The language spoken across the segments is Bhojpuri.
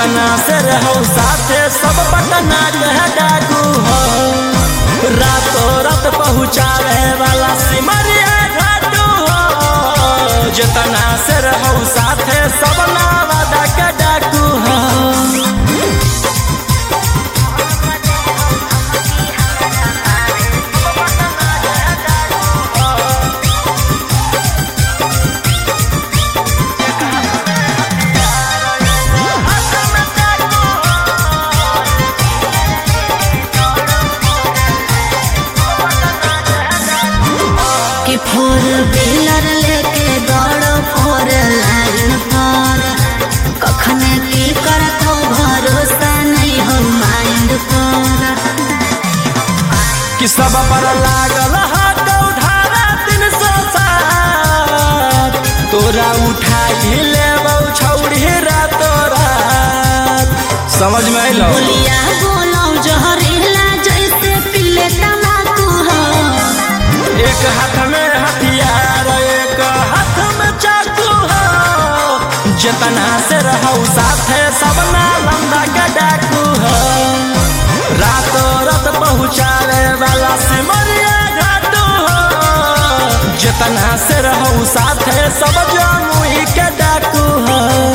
जितना से रहो साथे सब पटना के डाकू हो। रातों रात पहुँचावे वाला सिमरिया घाटू हो। जितना से रहो साथे सब नवादा के डाकू हो। फोर व्हीलर लेके दौड़ो फोर लाइन पर, कखने की करत हो भरोसा नहीं हो माइंड पर। कि सब पर लागल हाथ उठारा 360, तोरा उठा ही लेबौ छौड़ी रातो रात। समझ में आइलो? बोलिया बोलो जहरीला जैसे पीले तम्बाकू हो। एक हाथ में हथियार एक हाथ में चाकू हो। जितना से रहो साथे सब नालंदा के डाकू हो। रातों रात पहुँचावे वाला सिमरिया घाटू हो। जितना से रहो साथे सब जमुई के डाकू हो।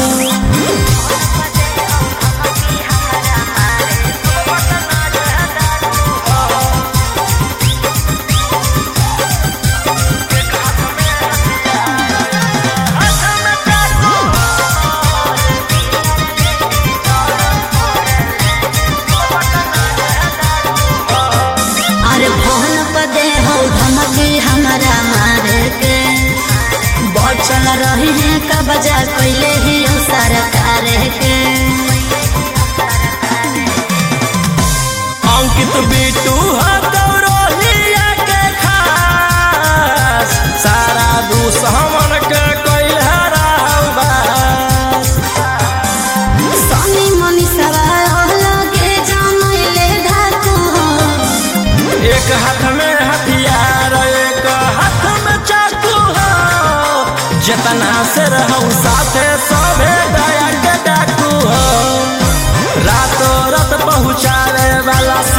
हमारा मारे के बचल रही है का बजा कैले ही सरकार के। अंकित बिटू गौरवलिया के खास, सारा दुश्मन के कोई हराबास। सनी मनी सवाल लगे जानले धाकू हो। एक हाथ में हथियार एक हाथ में चाकू हो। जितना से रहो साथे सभे दया के डाकू हो। रातों रात पहुँचावे वाला